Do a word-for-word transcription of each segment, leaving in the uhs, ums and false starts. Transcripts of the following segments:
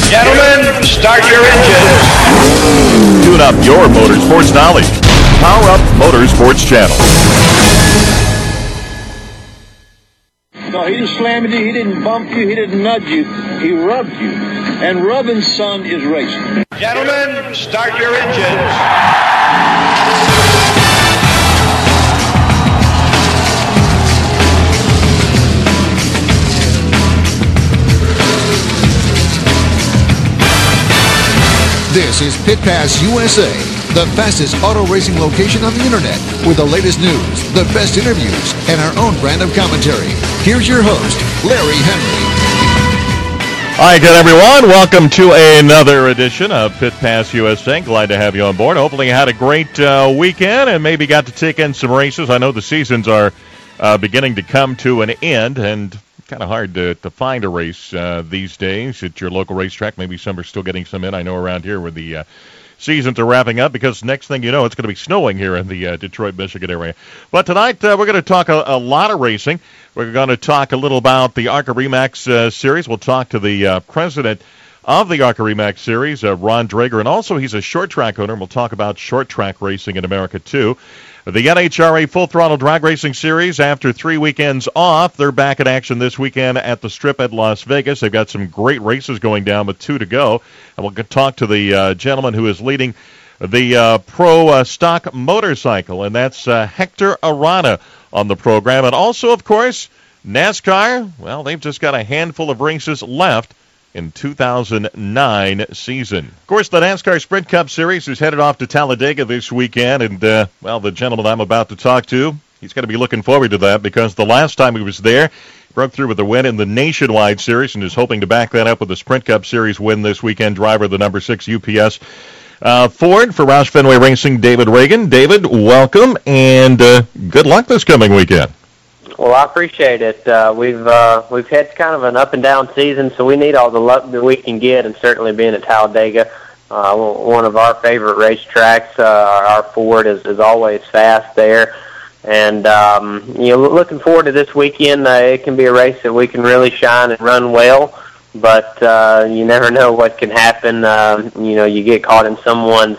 Gentlemen, start your engines. Tune up your motorsports knowledge. Power Up Motorsports Channel. No, he didn't slam you, he didn't bump you, he didn't nudge you, he rubbed you. And rubbing, son, is racing. Gentlemen, start your engines. This is Pit Pass U S A, the fastest auto racing location on the internet, with the latest news, the best interviews, and our own brand of commentary. Here's your host, Larry Henry. Hi again, everyone. Welcome to another edition of Pit Pass U S A. Glad to have you on board. Hopefully you had a great uh, weekend and maybe got to take in some races. I know the seasons are uh, beginning to come to an end, and kind of hard to, to find a race uh, these days at your local racetrack. Maybe some are still getting some in. I know around here where the uh, seasons are wrapping up, because next thing you know, it's going to be snowing here in the uh, Detroit, Michigan area. But tonight, uh, we're going to talk a, a lot of racing. We're going to talk a little about the ARCA REMAX uh, Series. We'll talk to the uh, president of the ARCA REMAX Series, uh, Ron Drager, and also he's a short track owner, and we'll talk about short track racing in America, too. The N H R A Full Throttle Drag Racing Series, after three weekends off, they're back in action this weekend at the Strip at Las Vegas. They've got some great races going down with two to go. And we'll talk to the uh, gentleman who is leading the uh, Pro uh, Stock Motorcycle, and that's uh, Hector Arana on the program. And also, of course, NASCAR. Well, they've just got a handful of races left in two thousand nine season. Of course, the NASCAR Sprint Cup Series is headed off to Talladega this weekend, and, uh, well, the gentleman I'm about to talk to, he's going to be looking forward to that, because the last time he was there, he broke through with a win in the Nationwide Series and is hoping to back that up with the Sprint Cup Series win this weekend. Driver, the number six U P S uh, Ford for Roush Fenway Racing, David Reagan. David, welcome, and uh, good luck this coming weekend. Well, I appreciate it. Uh, we've uh, we've had kind of an up and down season, so we need all the luck that we can get, and certainly being at Talladega, uh, one of our favorite racetracks. Uh, our Ford is, is always fast there, and um, you know, looking forward to this weekend. Uh, it can be a race that we can really shine and run well, but uh, you never know what can happen. Uh, you know, you get caught in someone's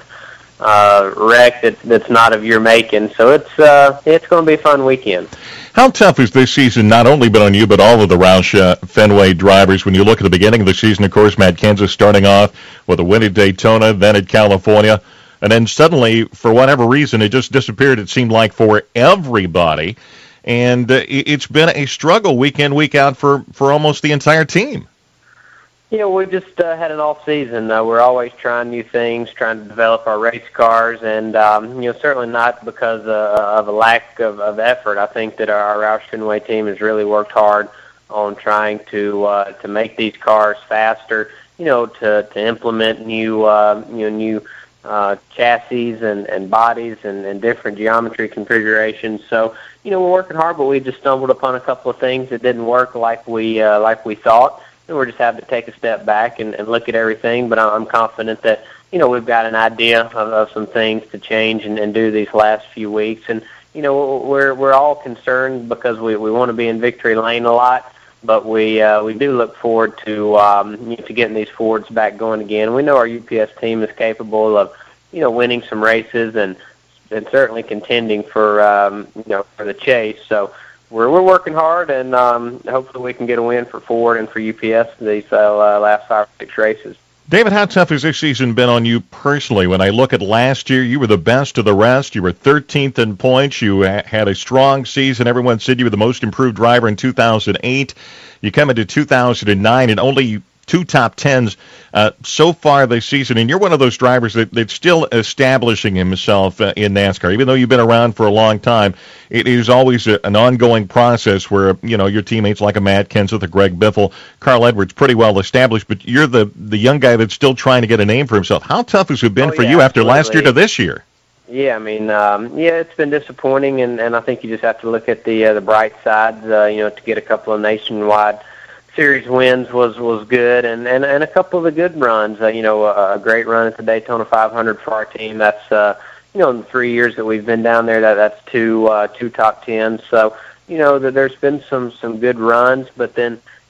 uh, wreck that, that's not of your making, so it's uh, it's going to be a fun weekend. How tough has this season not only been on you, but all of the Roush uh, Fenway drivers? When you look at the beginning of the season, of course, Matt Kenseth starting off with a win at Daytona, then at California, and then suddenly, for whatever reason, it just disappeared, it seemed like, for everybody. And uh, it's been a struggle week in, week out for, for almost the entire team. Yeah, we've just uh, had an off season. Uh, we're always trying new things, trying to develop our race cars, and um, you know, certainly not because uh, of a lack of, of effort. I think that our Roush Fenway team has really worked hard on trying to uh, to make these cars faster. You know, to to implement new uh, you know new uh, chassis and, and bodies and, and different geometry configurations. So you know, we're working hard, but we just stumbled upon a couple of things that didn't work like we uh, like we thought. We're just having to take a step back and, and look at everything, but I'm confident that, you know, we've got an idea of, of some things to change and, and do these last few weeks. And, you know, we're we're all concerned because we, we want to be in victory lane a lot, but we uh, we do look forward to um, you know, to getting these Fords back going again. We know our U P S team is capable of, you know, winning some races and and certainly contending for um, you know for the chase. So. We're we're working hard, and um, hopefully we can get a win for Ford and for U P S these uh, last five or six races. David, how tough has this season been on you personally? When I look at last year, you were the best of the rest. You were thirteenth in points. You had a strong season. Everyone said you were the most improved driver in two thousand eight. You come into two thousand nine and only two top tens uh, so far this season, and you're one of those drivers that, that's still establishing himself uh, in NASCAR. Even though you've been around for a long time, it is always a, an ongoing process where, you know, your teammates like a Matt Kenseth, a Greg Biffle, Carl Edwards, pretty well established, but you're the, the young guy that's still trying to get a name for himself. How tough has it been oh, for yeah, you after absolutely. last year to this year? Yeah, I mean, um, yeah, it's been disappointing, and, and I think you just have to look at the uh, the bright sides. Uh, you know, to get a couple of nationwide series wins was was good, and, and, and a couple of the good runs. Uh, you know, a, a great run at the Daytona five hundred for our team. That's uh, you know, in the three years that we've been down there, that that's two uh, two top tens. So you know, that there's been some some good runs, but then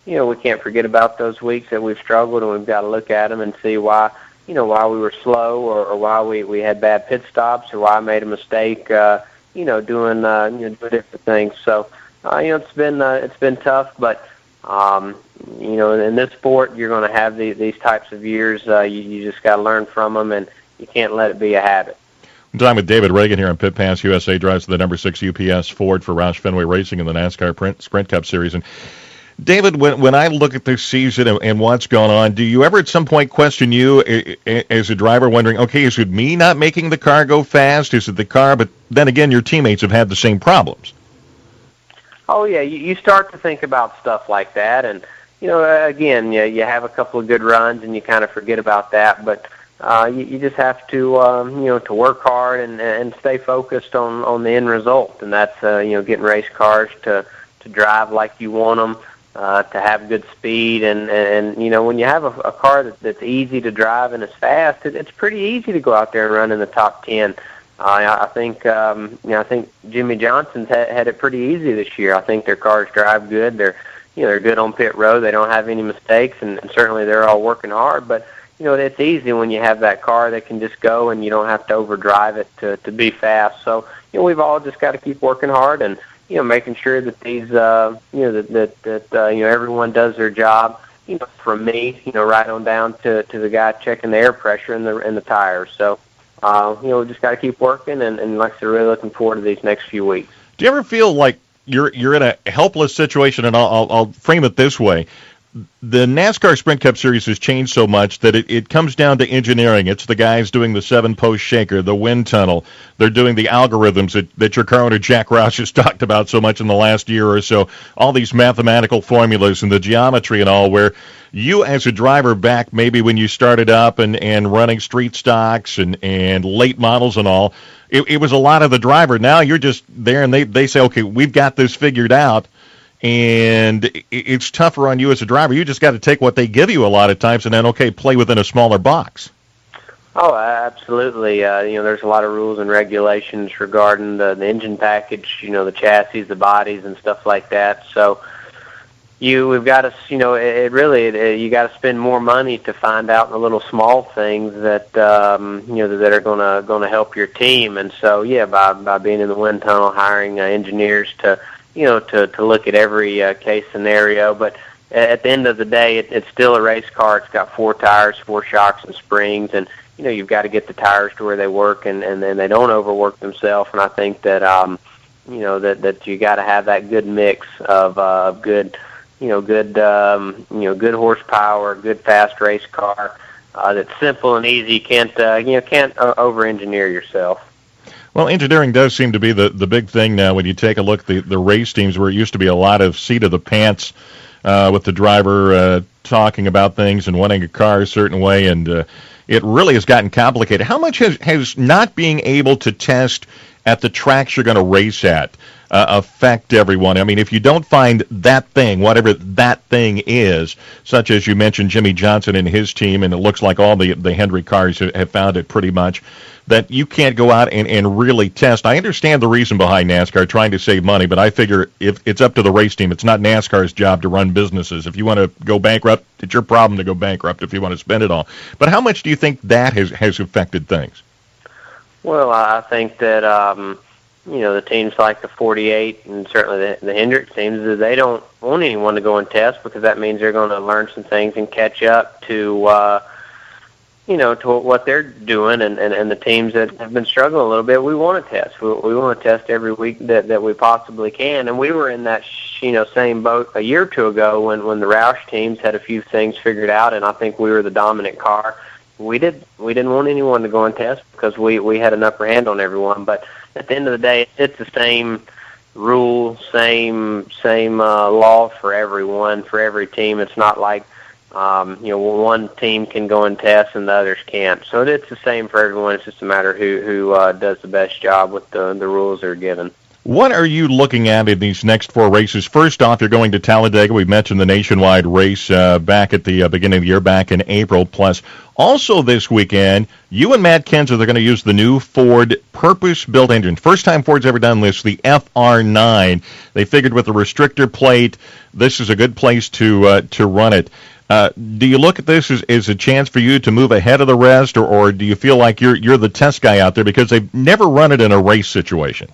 you know, we can't forget about those weeks that we've struggled, and we've got to look at them and see why, you know, why we were slow, or, or why we, we had bad pit stops, or why I made a mistake, uh, you know, doing uh, you know doing different things. So, uh, you know, it's been uh, it's been tough, but um, you know, in this sport, you're going to have the, these types of years. Uh, you, you just got to learn from them, and you can't let it be a habit. I'm talking with David Reagan here on Pit Pass U S A. Drives the number six U P S Ford for Roush Fenway Racing in the NASCAR Sprint, Sprint Cup Series. And David, when when I look at this season and, and what's going on, do you ever at some point question you as a driver, wondering, okay, is it me not making the car go fast? Is it the car? But then again, your teammates have had the same problems. Oh, yeah, you, you start to think about stuff like that. And, you know, again, you, you have a couple of good runs and you kind of forget about that. But uh, you, you just have to, um, you know, to work hard and, and stay focused on, on the end result. And that's, uh, you know, getting race cars to, to drive like you want them. Uh, to have good speed, and, and you know, when you have a, a car that, that's easy to drive and is fast, it, it's pretty easy to go out there and run in the top ten. Uh, I, I think, um, you know, I think Jimmy Johnson's had, had it pretty easy this year. I think their cars drive good. They're, you know, they're good on pit road. They don't have any mistakes, and, and certainly they're all working hard. But you know, it's easy when you have that car that can just go, and you don't have to overdrive it to to be fast. So you know, we've all just got to keep working hard and, you know, making sure that these, uh, you know, that, that, that uh, you know, everyone does their job, you know, from me, you know, right on down to, to the guy checking the air pressure in the in the tires. So, uh, you know, we just got to keep working, and, and like I said, really looking forward to these next few weeks. Do you ever feel like you're you're in a helpless situation? And I'll, I'll, I'll frame it this way. The NASCAR Sprint Cup Series has changed so much that it, it comes down to engineering. It's the guys doing the seven-post shaker, the wind tunnel. They're doing the algorithms that, that your car owner Jack Roush has talked about so much in the last year or so, all these mathematical formulas and the geometry and all, where you as a driver back maybe when you started up and, and running street stocks and, and late models and all, it, it was a lot of the driver. Now you're just there and they, they say, okay, we've got this figured out. And it's tougher on you as a driver. You just got to take what they give you a lot of times and then, okay, play within a smaller box. Oh, absolutely. Uh, you know, there's a lot of rules and regulations regarding the, the engine package, you know, the chassis, the bodies, and stuff like that. So you, we've got to, you know, it, it really, it, you got to spend more money to find out the little small things that, um, you know, that are going to going to help your team. And so, yeah, by by being in the wind tunnel, hiring uh, engineers to, you know, to, to look at every uh, case scenario. But at the end of the day, it, it's still a race car. It's got four tires, four shocks and springs, and, you know, you've got to get the tires to where they work, and, and then they don't overwork themselves. And I think that, um, you know, that, that you got to have that good mix of uh, good, you know, good, um, you know, good horsepower, good fast race car uh, that's simple and easy. You can't, uh, you know, can't uh, over-engineer yourself. Well, engineering does seem to be the, the big thing now when you take a look at the, the race teams, where it used to be a lot of seat of the pants uh, with the driver uh, talking about things and wanting a car a certain way, and uh, it really has gotten complicated. How much has, has not being able to test at the tracks you're going to race at uh, affect everyone? I mean, if you don't find that thing, whatever that thing is, such as you mentioned Jimmy Johnson and his team, and it looks like all the, the Hendrick cars have found it pretty much, that you can't go out and, and really test. I understand the reason behind NASCAR, trying to save money, but I figure if it's up to the race team, it's not NASCAR's job to run businesses. If you want to go bankrupt, it's your problem to go bankrupt if you want to spend it all. But how much do you think that has, has affected things? Well, I think that, um, you know, the teams like the forty-eight and certainly the, the Hendrick teams, they don't want anyone to go and test, because that means they're going to learn some things and catch up to, uh, you know, to what they're doing, and, and, and the teams that have been struggling a little bit, we want to test. We, we want to test every week that, that we possibly can. And we were in that, you know, same boat a year or two ago when, when the Roush teams had a few things figured out, and I think we were the dominant car. We did we didn't want anyone to go and test because we, we had an upper hand on everyone. But at the end of the day, it's the same rule, same same uh, law for everyone, for every team. It's not like, Um, you know, one team can go and test and the others can't. So it's the same for everyone. It's just a matter who who uh, does the best job with the the rules they're given. What are you looking at in these next four races? First off, you're going to Talladega. We mentioned the nationwide race uh, back at the uh, beginning of the year, back in April. Plus, also this weekend, you and Matt Kenseth are going to use the new Ford purpose-built engine. First time Ford's ever done this, the F R nine. They figured with the restrictor plate, this is a good place to uh, to run it. Uh, do you look at this as, as a chance for you to move ahead of the rest, or, or do you feel like you're you're the test guy out there because they've never run it in a race situation?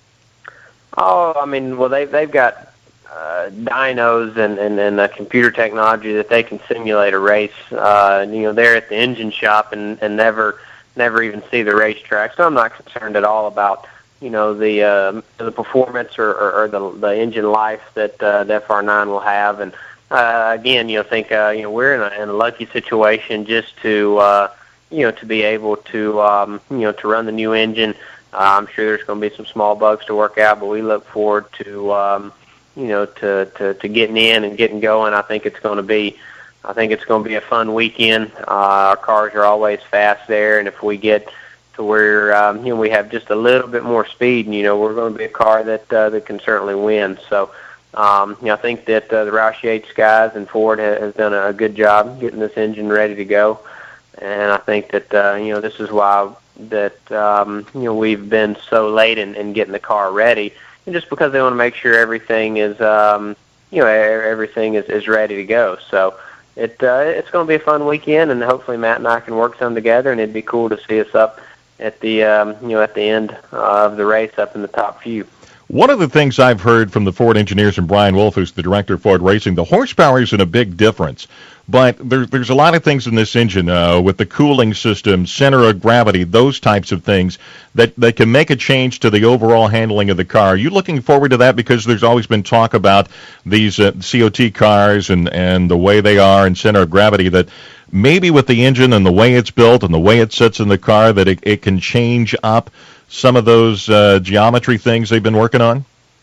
Oh, I mean, well, they've, they've got uh, dynos and, and, and uh, computer technology that they can simulate a race. Uh, you know, they're at the engine shop and, and never never even see the racetrack. So I'm not concerned at all about, you know, the uh, the performance or, or, or the, the engine life that uh, the F R nine will have. And, uh, again, you know, think, uh, you know, we're in a, in a lucky situation just to, uh, you know, to be able to, um, you know, to run the new engine. Uh, I'm sure there's going to be some small bugs to work out, but we look forward to, um, you know, to, to, to getting in and getting going. I think it's going to be, I think it's going to be a fun weekend. Uh, our cars are always fast there, and if we get to where, um, you know, we have just a little bit more speed, and, you know, we're going to be a car that uh, that can certainly win. So, um, you know, I think that uh, the Roush Yates guys and Ford has, has done a good job getting this engine ready to go, and I think that, uh, you know, this is why that um, you know we've been so late in, in getting the car ready, and just because they want to make sure everything is um, you know everything is, is ready to go. So it uh, it's going to be a fun weekend, and hopefully Matt and I can work some together, and it'd be cool to see us up at the um, you know at the end of the race up in the top few. One of the things I've heard from the Ford engineers and Brian Wolf, who's the director of Ford Racing, the horsepower isn't a big difference. But there, there's a lot of things in this engine uh, with the cooling system, center of gravity, those types of things that, that can make a change to the overall handling of the car. Are you looking forward to that? Because there's always been talk about these uh, C O T cars and, and the way they are and center of gravity, that maybe with the engine and the way it's built and the way it sits in the car that it, it can change up some of those uh, geometry things they've been working on?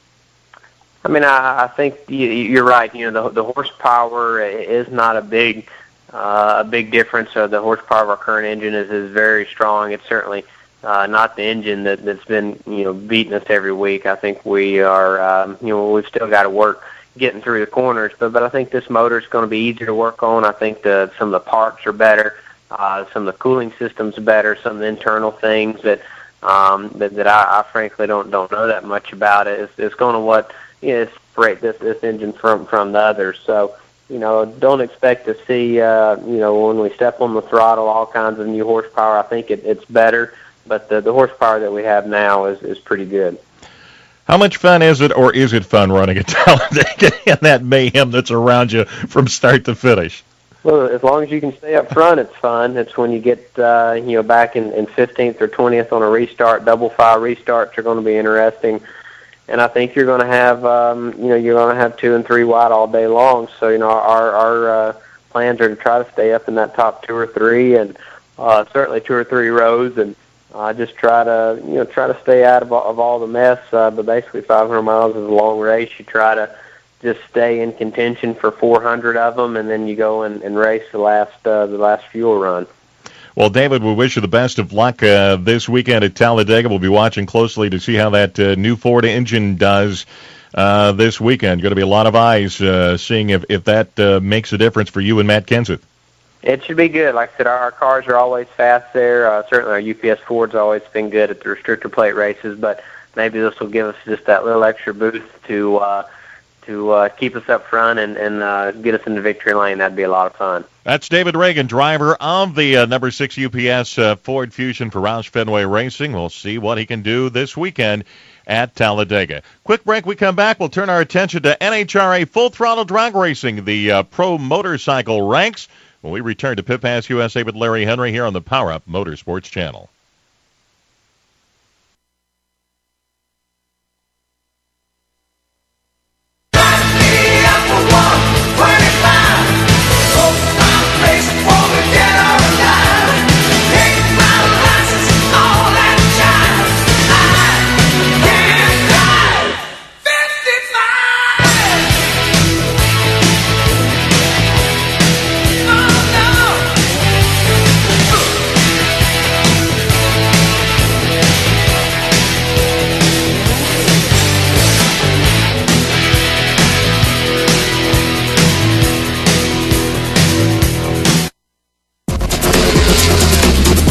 I mean, I, I think you're right. You know, the, the horsepower is not a big, uh, a big difference. So the horsepower of our current engine is, is very strong. It's certainly uh, not the engine that, that's been, you know, beating us every week. I think we are, um, you know, we've still got to work getting through the corners. But, but I think this motor is going to be easier to work on. I think the, some of the parts are better. Uh, some of the cooling systems are better. Some of the internal things that um, that, that I, I frankly don't don't know that much about. It. It's, it's going to what. You know, separate this this engine from from the others. So, you know, don't expect to see, uh, you know, when we step on the throttle, all kinds of new horsepower. I think it, it's better, but the, the horsepower that we have now is, is pretty good. How much fun is it, or is it fun running at Talladega and that mayhem that's around you from start to finish? Well, as long as you can stay up front, it's fun. It's when you get, uh, you know, back in, in fifteenth or twentieth on a restart, double file restarts are going to be interesting. And I think you're going to have, um, you know, you're going to have two and three wide all day long. So, you know, our our uh, plans are to try to stay up in that top two or three, and uh, certainly two or three rows, and uh, just try to, you know, try to stay out of, of all the mess. Uh, but basically, five hundred miles is a long race. You try to just stay in contention for four hundred of them, and then you go and, and race the last uh, the last fuel run. Well, David, we wish you the best of luck uh, this weekend at Talladega. We'll be watching closely to see how that uh, new Ford engine does uh, this weekend. Going to be a lot of eyes uh, seeing if, if that uh, makes a difference for you and Matt Kenseth. It should be good. Like I said, our, our cars are always fast there. Uh, certainly our U P S Ford's always been good at the restrictor plate races, but maybe this will give us just that little extra boost to uh, to uh, keep us up front and, and uh, get us into victory lane. That'd be a lot of fun. That's David Reagan, driver of the uh, number six U P S uh, Ford Fusion for Roush Fenway Racing. We'll see what he can do this weekend at Talladega. Quick break. We come back. We'll turn our attention to N H R A Full Throttle Drag Racing, the uh, pro motorcycle ranks, when we return to Pit Pass U S A with Larry Henry here on the Power Up Motorsports Channel.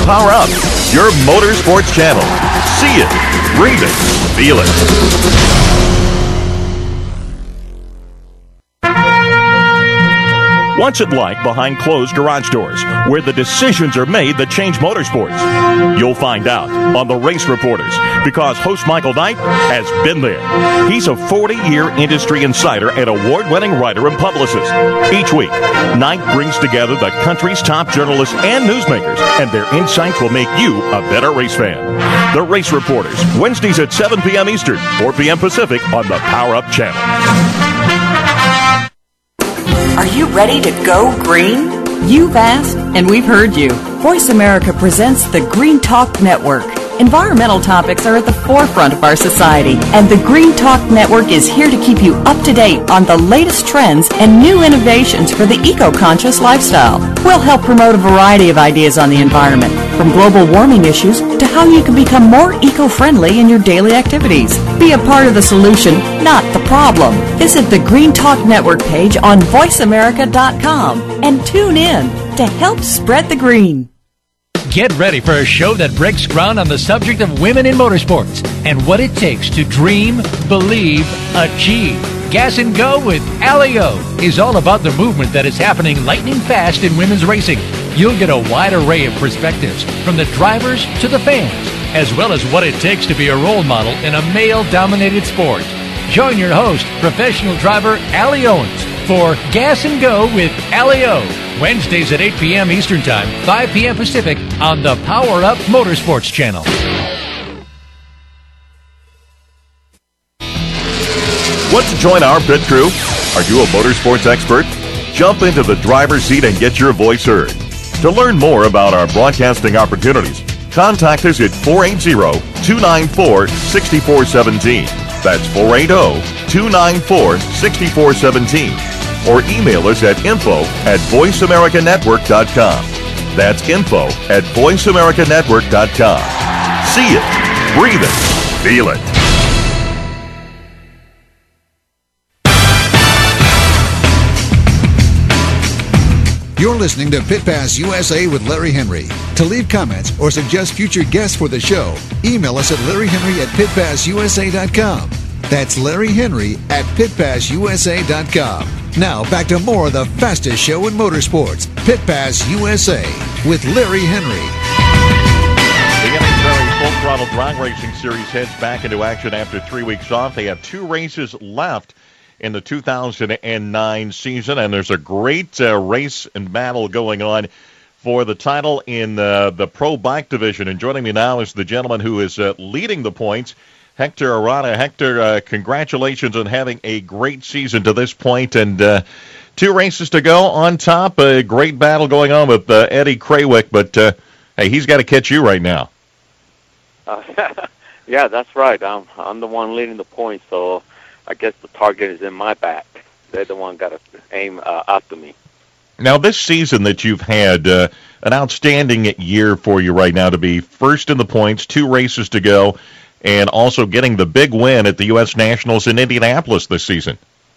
Power Up, your motorsports channel. See it, breathe it, feel it. What's it like behind closed garage doors, where the decisions are made that change motorsports? You'll find out on the Race Reporters, because host Michael Knight has been there. He's a forty-year industry insider and award-winning writer and publicist. Each week, Knight brings together the country's top journalists and newsmakers, and their insights will make you a better race fan. The Race Reporters, Wednesdays at seven p.m. Eastern, four p.m. Pacific on the Power Up channel. Are you ready to go green? You've asked, and we've heard you. Voice America presents the Green Talk Network. Environmental topics are at the forefront of our society, and the Green Talk Network is here to keep you up to date on the latest trends and new innovations for the eco-conscious lifestyle. We'll help promote a variety of ideas on the environment, from global warming issues to how you can become more eco-friendly in your daily activities. Be a part of the solution, not the problem. Visit the Green Talk Network page on voice america dot com and tune in to help spread the green. Get ready for a show that breaks ground on the subject of women in motorsports and what it takes to dream, believe, achieve. Gas and Go with Allie O is all about the movement that is happening lightning fast in women's racing. You'll get a wide array of perspectives, from the drivers to the fans, as well as what it takes to be a role model in a male-dominated sport. Join your host, professional driver Allie Owens, for Gas and Go with Allie O, Wednesdays at eight p.m. Eastern Time, five p.m. Pacific, on the Power Up Motorsports Channel. Want to join our pit crew? Are you a motorsports expert? Jump into the driver's seat and get your voice heard. To learn more about our broadcasting opportunities, contact us at four eight zero, two nine four, six four one seven. That's four eight zero, two nine four, six four one seven. Or email us at info at voice america network dot com. That's info at voice america network dot com. See it, breathe it, feel it. You're listening to Pit Pass U S A with Larry Henry. To leave comments or suggest future guests for the show, email us at larry henry at pit pass u s a dot com. That's Larry Henry at pit pass u s a dot com. Now back to more of the fastest show in motorsports, Pit Pass U S A with Larry Henry. The N H R A Full Throttle Drag Racing Series heads back into action after three weeks off. They have two races left in the two thousand nine season, and there's a great uh, race and battle going on for the title in uh, the Pro Bike division. And joining me now is the gentleman who is uh, leading the points, Hector Arana. Hector, uh, congratulations on having a great season to this point, and uh, two races to go on top. A great battle going on with uh, Eddie Krawiec, but uh, hey, he's got to catch you right now. Uh, yeah, that's right. I'm I'm the one leading the points, so I guess the target is in my back. They're the one got to aim uh, after me. Now, this season that you've had, uh, an outstanding year for you right now to be first in the points, two races to go, and also getting the big win at the U S Nationals in Indianapolis this season.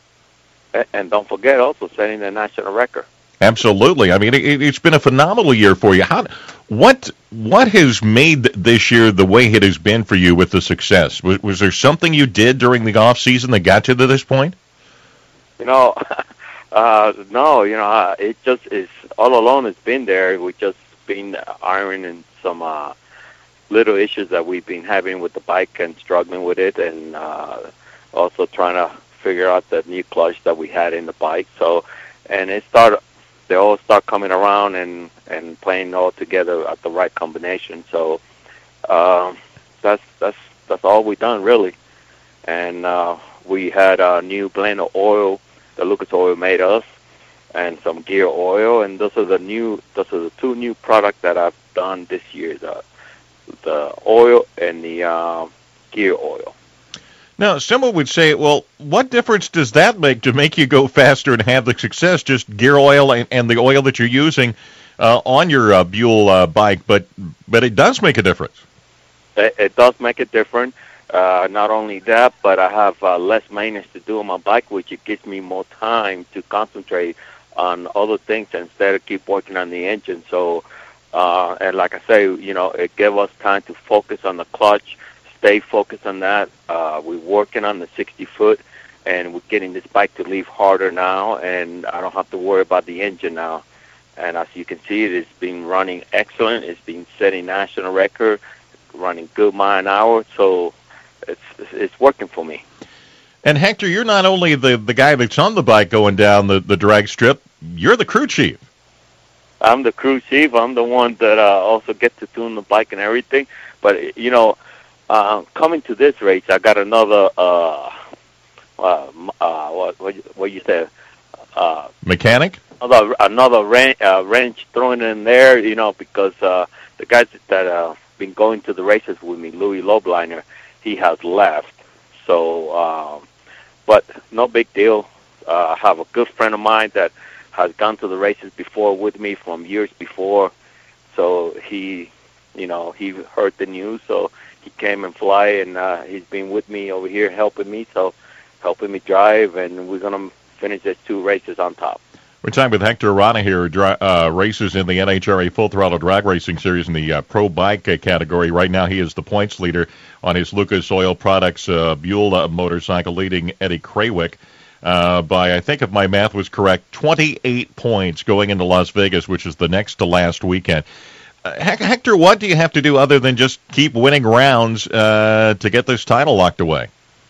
And don't forget, also setting the national record. Absolutely. I mean, it, it's been a phenomenal year for you. How, what, what has made this year the way it has been for you with the success? Was, was there something you did during the off season that got you to this point? You know, uh, no. You know, uh, it just is all alone. It's been there. We've just been ironing some uh, little issues that we've been having with the bike and struggling with it, and uh, also trying to figure out the new clutch that we had in the bike. So, and it started. They all start coming around and, and playing all together at the right combination. So um, that's that's that's all we've done really. And uh, we had a new blend of oil that Lucas Oil made us, and some gear oil. And those are the new those are the two new products that I've done this year: the the oil and the uh, gear oil. Now, someone would say, well, what difference does that make to make you go faster and have the success? Just gear oil and, and the oil that you're using uh, on your uh, Buell uh, bike, but but it does make a difference. It, it does make a difference. Uh, not only that, but I have uh, less maintenance to do on my bike, which it gives me more time to concentrate on other things instead of keep working on the engine. So Uh, and like I say, you know, it gave us time to focus on the clutch, stay focused on that. Uh, we're working on the sixty foot, and we're getting this bike to leave harder now, and I don't have to worry about the engine now. And as you can see, it's been running excellent. It's been setting national record, running good mile an hour, so it's it's working for me. And Hector, you're not only the, the guy that's on the bike going down the, the drag strip, you're the crew chief. I'm the crew chief. I'm the one that uh, also gets to tune the bike and everything. But, you know, uh, coming to this race, I got another, uh, uh, uh, what, what, what you said? Uh, Mechanic? Another, another wrench, uh, wrench thrown in there, you know, because uh, the guys that uh, been going to the races with me, Louis Lobliner, he has left. So, um, but no big deal. Uh, I have a good friend of mine that has gone to the races before with me from years before. So he, you know, he heard the news, so he came and fly, and uh, he's been with me over here helping me, so helping me drive, and we're going to finish these two races on top. We're talking with Hector Arana here, dri- uh, races in the N H R A Full Throttle Drag Racing Series in the uh, Pro Bike uh, category. Right now he is the points leader on his Lucas Oil Products uh, Buell motorcycle, leading Eddie Krawiec uh, by, I think if my math was correct, twenty-eight points going into Las Vegas, which is the next to last weekend. Uh, Hector, what do you have to do other than just keep winning rounds uh, to get this title locked away?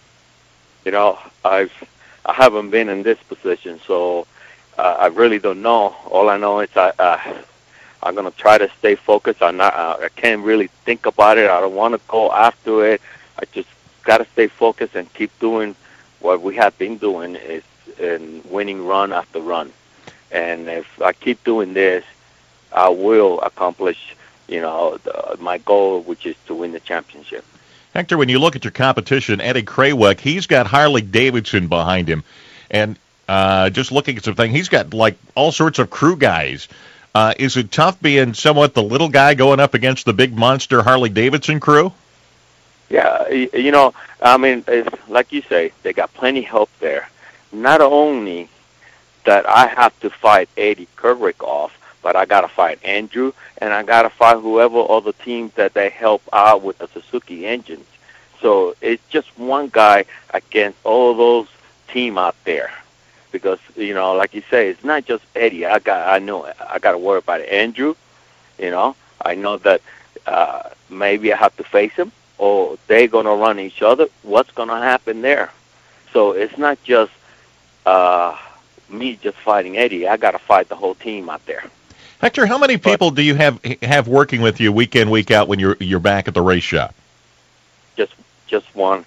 You know, I've, I haven't been in this position, so Uh, I really don't know. All I know is I, uh, I'm going to try to stay focused. I'm not, uh, I can't really think about it. I don't want to go after it. I just got to stay focused and keep doing what we have been doing, is in winning run after run. And if I keep doing this, I will accomplish, you know, the, my goal, which is to win the championship. Hector, when you look at your competition, Eddie Krawiec, he's got Harley Davidson behind him. And Uh, just looking at some things, he's got like all sorts of crew guys. Uh, is it tough being somewhat the little guy going up against the big monster Harley Davidson crew? Yeah, you know, I mean, it's, like you say, they got plenty help there. Not only that I have to fight Eddie Krawiec off, but I got to fight Andrew, and I got to fight whoever other teams that they help out with the Suzuki engines. So it's just one guy against all those teams out there. Because, you know, like you say, it's not just Eddie. I got, I know, I got to worry about Andrew. You know, I know that uh, maybe I have to face him, or they're gonna run each other. What's gonna happen there? So it's not just uh, me just fighting Eddie. I got to fight the whole team out there. Hector, how many people but, do you have have working with you week in, week out when you're you're back at the race shop? Just just one.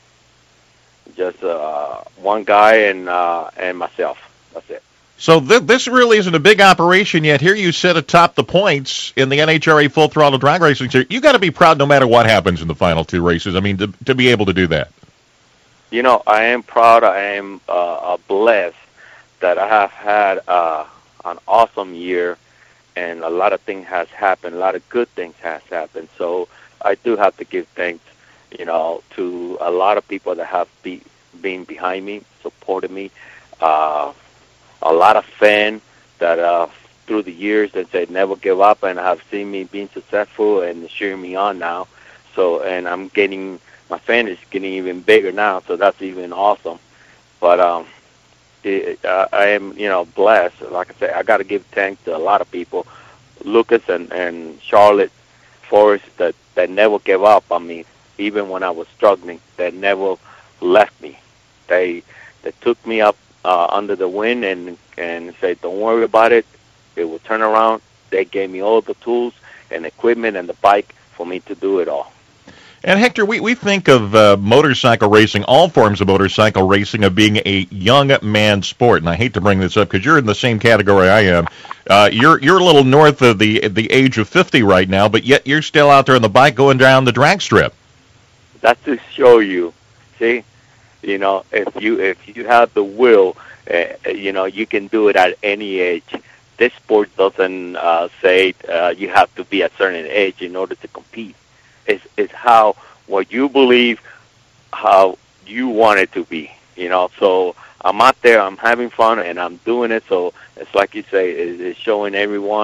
Just uh, one guy and uh, and myself. That's it. So th- this really isn't a big operation yet. Here you sit atop the points in the N H R A Full Throttle Drag Racing Series. You got to be proud no matter what happens in the final two races. I mean, to, to be able to do that. You know, I am proud. I am uh, blessed that I have had uh, an awesome year, and a lot of things has happened. A lot of good things has happened. So I do have to give thanks, you know, to a lot of people that have be, been behind me, supported me. Uh, a lot of fans that uh, through the years that said never give up, and have seen me being successful and cheering me on now. So, and I'm getting, my fan is getting even bigger now, so that's even awesome. But um, it, uh, I am, you know, blessed. Like I said, I got to give thanks to a lot of people, Lucas and, and Charlotte Forrest, that, that never gave up on me. Even when I was struggling, they never left me. They they took me up uh, under the wind and and said, "Don't worry about it. It will turn around." They gave me all the tools and equipment and the bike for me to do it all. And Hector, we, we think of uh, motorcycle racing, all forms of motorcycle racing, of being a young man sport. And I hate to bring this up because you're in the same category I am. Uh, you're you're a little north of the the age of fifty right now, but yet you're still out there on the bike going down the drag strip. That's to show you, see, you know, if you if you have the will, uh, you know, you can do it at any age. This sport doesn't uh, say uh, you have to be a certain age in order to compete. It's, it's how, what you believe, how you want it to be, you know. So I'm out there, I'm having fun, and I'm doing it. So it's like you say, it's showing everyone,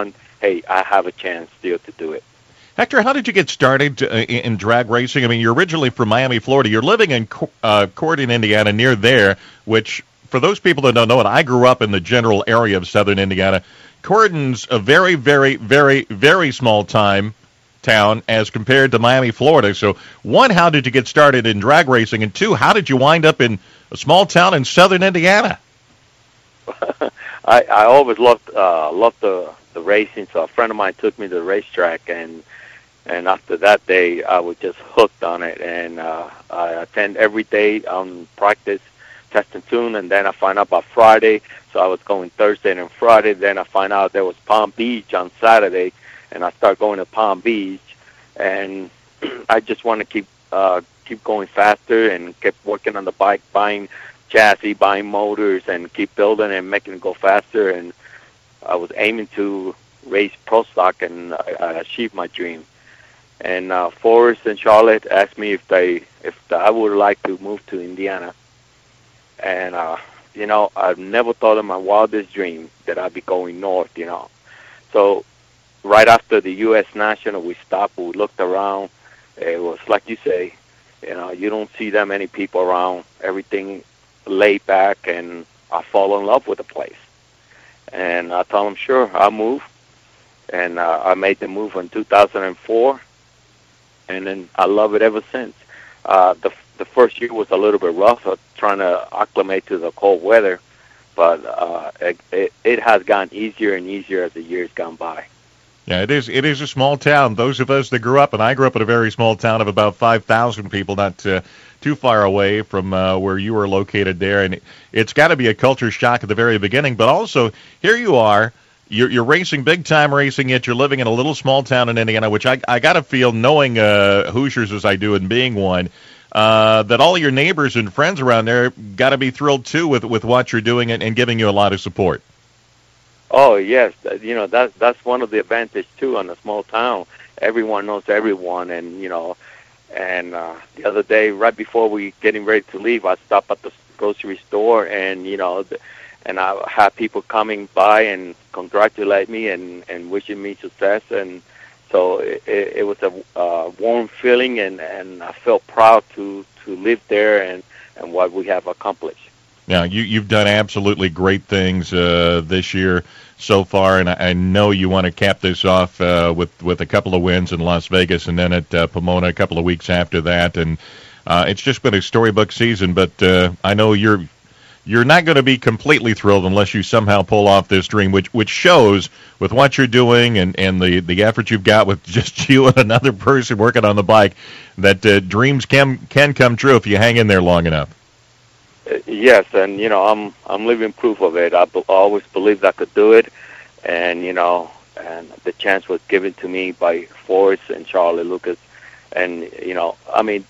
hey, I have a chance still to do it. Hector, how did you get started uh, in, in drag racing? I mean, you're originally from Miami, Florida. You're living in uh, Corydon, Indiana, near there, which, for those people that don't know it, I grew up in the general area of southern Indiana. Corydon's a very, very, very, very small time town as compared to Miami, Florida. So, one, how did you get started in drag racing? And two, how did you wind up in a small town in southern Indiana? I, I always loved uh, loved the, the racing, so a friend of mine took me to the racetrack, and and after that day, I was just hooked on it, and uh, I attend every day on practice, test and tune, and then I find out about Friday, so I was going Thursday and Friday, then I find out there was Palm Beach on Saturday, and I start going to Palm Beach, and I just want to keep uh, keep going faster and kept working on the bike, buying chassis, buying motors, and keep building and making it go faster. And I was aiming to race pro stock, and I, I achieved my dream. And uh, Forrest and Charlotte asked me if they if I would like to move to Indiana. And uh, you know, I've never thought in my wildest dream that I'd be going north. You know, so right after the U S National, we stopped. We looked around. It was like you say, you know, you don't see that many people around. Everything laid back, and I fall in love with the place. And I told him, sure, I'll move. And uh, I made the move in two thousand four, and then I love it ever since. Uh, the the first year was a little bit rough, uh, trying to acclimate to the cold weather, but uh, it, it, it has gotten easier and easier as the years gone by. Yeah, it is. It is a small town. Those of us that grew up, and I grew up in a very small town of about five thousand people, not uh, too far away from uh, where you were located there. And it, it's got to be a culture shock at the very beginning. But also, here you are, you're, you're racing big-time racing, yet you're living in a little small town in Indiana, which I, I got to feel, knowing uh, Hoosiers as I do and being one, uh, that all your neighbors and friends around there got to be thrilled, too, with, with what you're doing and, and giving you a lot of support. Oh, yes. You know, that, that's one of the advantages, too, on a small town. Everyone knows everyone, and, you know, and uh, the other day, right before we getting ready to leave, I stopped at the grocery store, and, you know, the, and I had people coming by and congratulate me and, and wishing me success, and so it, it was a uh, warm feeling, and, and I felt proud to, to live there and, and what we have accomplished. Now, you, you've done absolutely great things uh, this year so far, and I, I know you want to cap this off uh, with, with a couple of wins in Las Vegas and then at uh, Pomona a couple of weeks after that. And uh, it's just been a storybook season, but uh, I know you're you're not going to be completely thrilled unless you somehow pull off this dream, which which shows with what you're doing and, and the, the effort you've got with just you and another person working on the bike, that uh, dreams can can come true if you hang in there long enough. Yes, and, you know, I'm I'm living proof of it. I be- always believed I could do it, and, you know, and the chance was given to me by Forrest and Charlie Lucas. And, you know, I mean,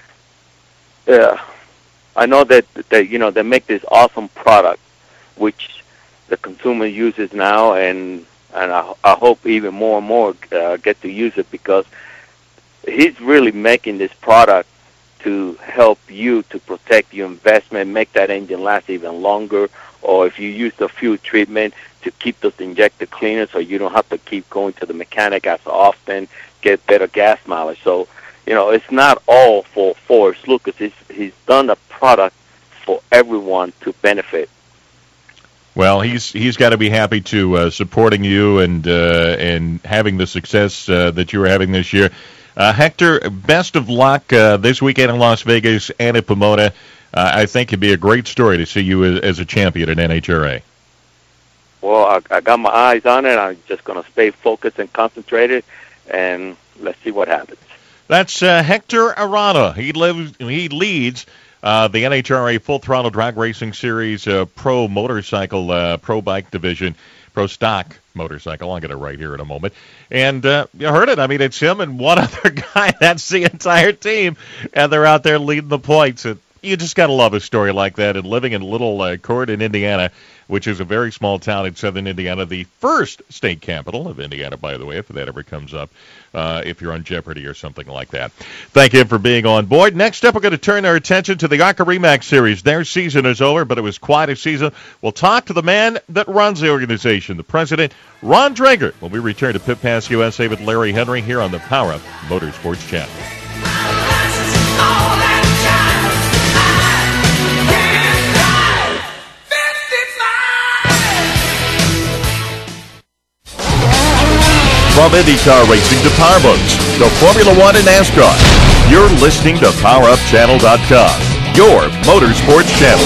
yeah, I know that, that, you know, they make this awesome product, which the consumer uses now, and, and I, I hope even more and more uh, get to use it, because he's really making this product to help you to protect your investment, make that engine last even longer, or if you use the fuel treatment to keep those injector cleaner so you don't have to keep going to the mechanic as often, get better gas mileage. So, you know, it's not all for Forrest Lucas. He's, he's done a product for everyone to benefit. Well, he's he's got to be happy to uh, supporting you and uh, and having the success uh, that you were having this year. Uh, Hector, best of luck uh, this weekend in Las Vegas and at Pomona. Uh, I think it'd be a great story to see you as, as a champion at N H R A. Well, I, I got my eyes on it. I'm just going to stay focused and concentrated, and let's see what happens. That's uh, Hector Arana. He lives. He leads uh, the N H R A Full Throttle Drag Racing Series uh, Pro Motorcycle uh, Pro Bike Division, Pro Stock Motorcycle. I'll get it right here in a moment. And uh, you heard it. I mean, it's him and one other guy. That's the entire team, and they're out there leading the points. It, You just got to love a story like that. And living in Little uh, Corydon, Indiana, which is a very small town in southern Indiana, the first state capital of Indiana, by the way, if that ever comes up, uh, if you're on Jeopardy or something like that. Thank you for being on board. Next up, we're going to turn our attention to the ARCA RE/MAX Series. Their season is over, but it was quite a season. We'll talk to the man that runs the organization, the president, Ron Drager, when we return to Pit Pass U S A with Larry Henry here on the Power Up Motorsports Channel. From IndyCar racing to powerboats, to Formula One and NASCAR, you're listening to Power Up Channel dot com, your motorsports channel.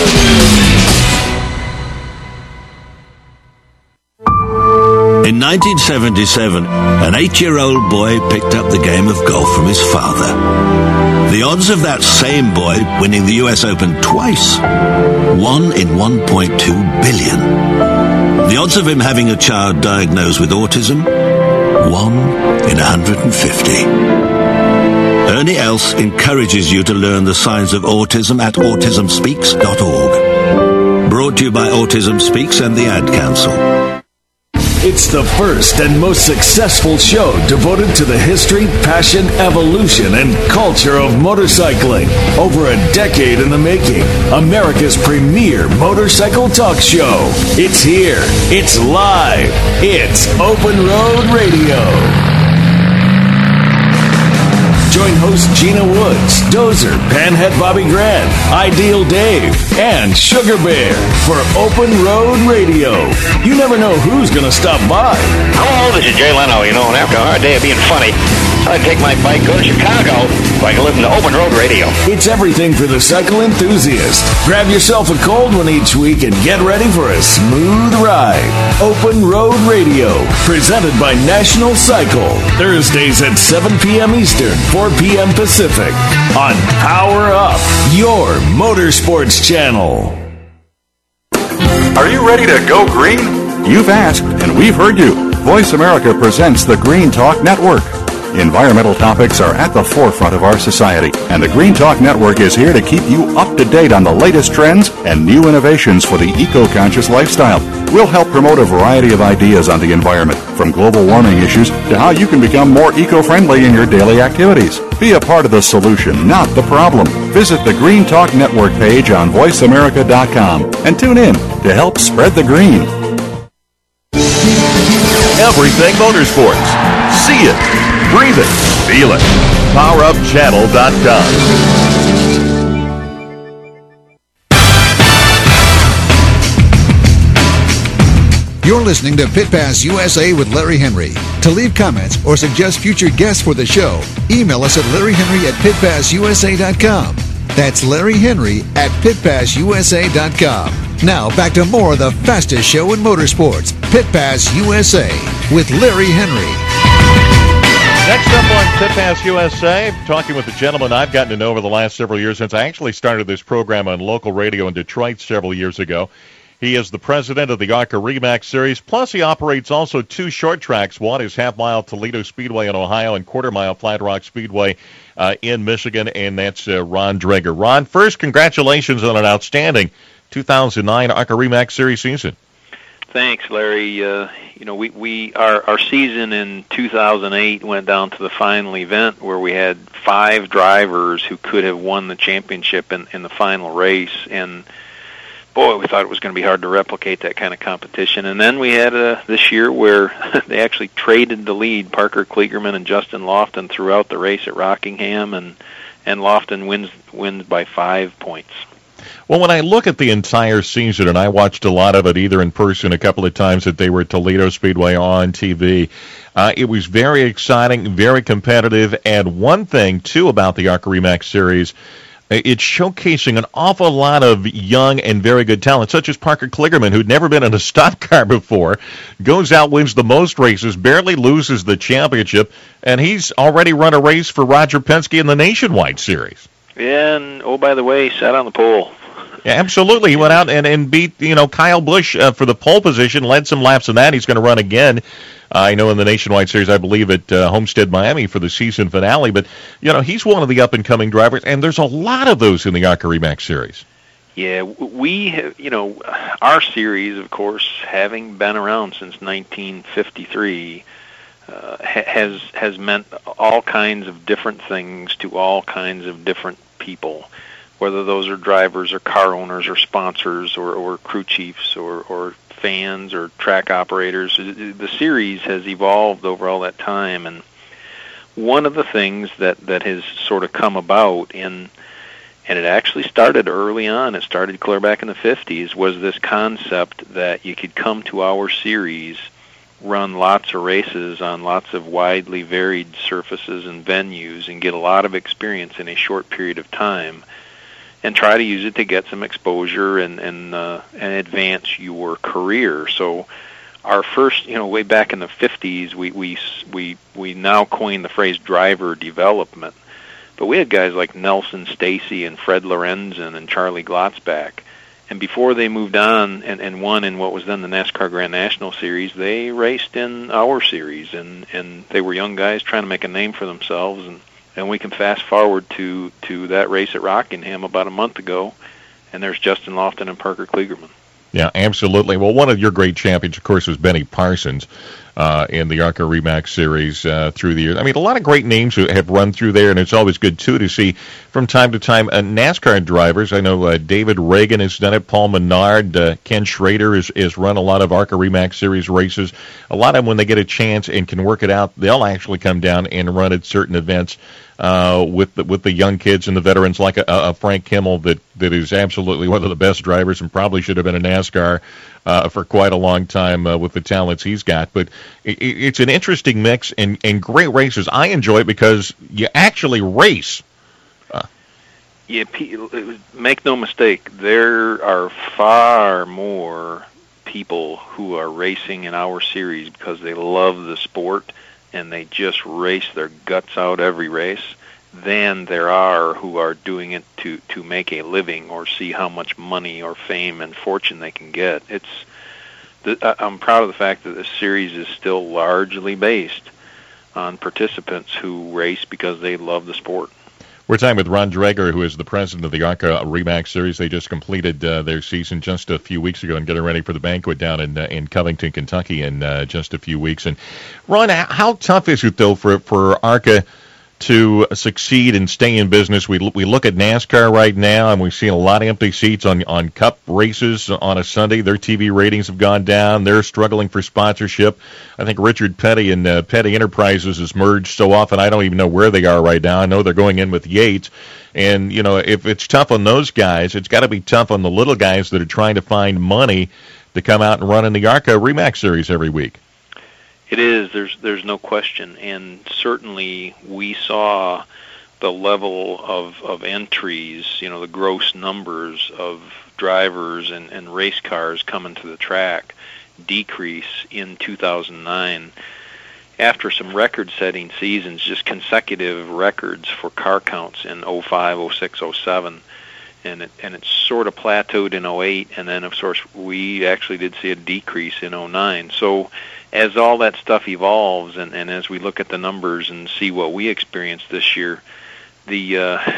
In nineteen seventy-seven, an eight-year-old boy picked up the game of golf from his father. The odds of that same boy winning the U S Open twice, one in one point two billion. The odds of him having a child diagnosed with autism, one in one hundred fifty. Ernie Els encourages you to learn the signs of autism at autism speaks dot org. Brought to you by Autism Speaks and the Ad Council. It's the first and most successful show devoted to the history, passion, evolution, and culture of motorcycling. Over a decade in the making, America's premier motorcycle talk show. It's here. It's live. It's Open Road Radio. Join host Gina Woods, Dozer, Panhead Bobby Grant, Ideal Dave, and Sugar Bear for Open Road Radio. You never know who's going to stop by. Hello, this is Jay Leno. You know, and after a hard day of being funny, I'd take my bike, go to Chicago, so I can listen to Open Road Radio. It's everything for the cycle enthusiast. Grab yourself a cold one each week and get ready for a smooth ride. Open Road Radio, presented by National Cycle. Thursdays at seven p.m. Eastern, four p.m. Pacific, on Power Up, your motorsports channel. Are you ready to go green? You've asked, and we've heard you. Voice America presents the Green Talk Network. Environmental topics are at the forefront of our society, and the Green Talk Network is here to keep you up to date on the latest trends and new innovations for the eco-conscious lifestyle. We'll help promote a variety of ideas on the environment, from global warming issues to how you can become more eco-friendly in your daily activities. Be a part of the solution, not the problem. Visit the Green Talk Network page on voice america dot com and tune in to help spread the green. Everything motorsports. See it, breathe it, feel it. Power Up Channel dot com. You're listening to Pit Pass U S A with Larry Henry. To leave comments or suggest future guests for the show, email us at larry henry at pit pass u s a dot com. That's Larry Henry at pit pass u s a dot com. Now back to more of the fastest show in motorsports, Pit Pass U S A with Larry Henry. Next up on Pit Pass U S A, talking with a gentleman I've gotten to know over the last several years since I actually started this program on local radio in Detroit several years ago. He is the president of the ARCA RE/MAX Series, plus he operates also two short tracks. One is half-mile Toledo Speedway in Ohio and quarter-mile Flat Rock Speedway uh, in Michigan, and that's uh, Ron Drager. Ron, first, congratulations on an outstanding two thousand nine ARCA RE/MAX Series season. Thanks, Larry. Uh, you know, we, we our, our season in two thousand eight went down to the final event where we had five drivers who could have won the championship in, in the final race, and boy, we thought it was going to be hard to replicate that kind of competition. And then we had uh, this year where they actually traded the lead, Parker Kligerman and Justin Lofton, throughout the race at Rockingham, and and Lofton wins wins by five points. Well, when I look at the entire season, and I watched a lot of it either in person a couple of times that they were at Toledo Speedway or on T V, uh, it was very exciting, very competitive, and one thing, too, about the ARCA RE/MAX Series, it's showcasing an awful lot of young and very good talent, such as Parker Kligerman, who'd never been in a stock car before, goes out, wins the most races, barely loses the championship, and he's already run a race for Roger Penske in the Nationwide Series. Yeah, and, oh, by the way, sat on the pole. Yeah, absolutely. He went out and, and beat, you know, Kyle Busch uh, for the pole position, led some laps in that. He's going to run again, uh, I know, in the Nationwide Series, I believe, at uh, Homestead, Miami for the season finale. But, you know, he's one of the up-and-coming drivers, and there's a lot of those in the ARCA RE/MAX Series. Yeah, we have, you know, our series, of course, having been around since nineteen fifty-three, uh, ha- has has meant all kinds of different things to all kinds of different people, whether those are drivers or car owners or sponsors or, or crew chiefs or, or fans or track operators. The series has evolved over all that time, and one of the things that, that has sort of come about in and it actually started early on, it started clear back in the fifties, was this concept that you could come to our series, run lots of races on lots of widely varied surfaces and venues, and get a lot of experience in a short period of time, and try to use it to get some exposure and and, uh, and advance your career. So our first, you know, way back in the fifties, we, we, we, we now coined the phrase driver development. But we had guys like Nelson Stacy and Fred Lorenzen and Charlie Glotzback. And before they moved on and, and won in what was then the NASCAR Grand National Series, they raced in our series. And, and they were young guys trying to make a name for themselves. And, and we can fast forward to, to that race at Rockingham about a month ago, and there's Justin Lofton and Parker Kligerman. Yeah, absolutely. Well, one of your great champions, of course, was Benny Parsons uh, in the ARCA RE/MAX Series uh, through the years. I mean, a lot of great names who have run through there, and it's always good, too, to see from time to time uh, NASCAR drivers. I know uh, David Reagan has done it, Paul Menard, uh, Ken Schrader has, has run a lot of ARCA RE/MAX Series races. A lot of them, when they get a chance and can work it out, they'll actually come down and run at certain events Uh, with the, with the young kids and the veterans, like a, a Frank Kimmel that, that is absolutely one of the best drivers and probably should have been in NASCAR uh, for quite a long time uh, with the talents he's got. But it, it's an interesting mix and, and great races. I enjoy it because you actually race. Uh, yeah, make no mistake, there are far more people who are racing in our series because they love the sport and they just race their guts out every race, than there are who are doing it to, to make a living or see how much money or fame and fortune they can get. It's the, I'm proud of the fact that this series is still largely based on participants who race because they love the sport. We're talking with Ron Dreger, who is the president of the ARCA RE/MAX Series. They just completed uh, their season just a few weeks ago and getting ready for the banquet down in uh, in Covington, Kentucky, in uh, just a few weeks. And Ron, how tough is it though for for ARCA to succeed and stay in business? We we look at NASCAR right now, and we've seen a lot of empty seats on on Cup races on a Sunday. Their T V ratings have gone down. They're struggling for sponsorship. I think Richard Petty and uh, Petty Enterprises has merged so often, I don't even know where they are right now. I know they're going in with Yates. And, you know, if it's tough on those guys, it's got to be tough on the little guys that are trying to find money to come out and run in the ARCA RE/MAX Series every week. It is. There's there's no question, and certainly we saw the level of, of entries, you know, the gross numbers of drivers and, and race cars coming to the track decrease in two thousand nine after some record-setting seasons, just consecutive records for car counts in oh five, oh six, oh seven. And it and it sort of plateaued in oh eight, and then, of course, we actually did see a decrease in oh nine. So as all that stuff evolves, and, and as we look at the numbers and see what we experienced this year, the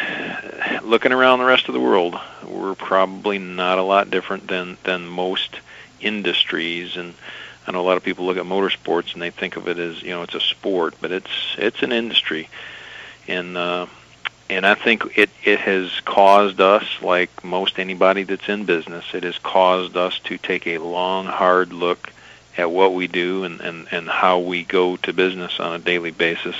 uh, looking around the rest of the world, we're probably not a lot different than, than most industries. And I know a lot of people look at motorsports and they think of it as, you know, it's a sport, but it's it's an industry. And uh, and I think it, it has caused us, like most anybody that's in business, it has caused us to take a long, hard look at what we do and, and, and how we go to business on a daily basis,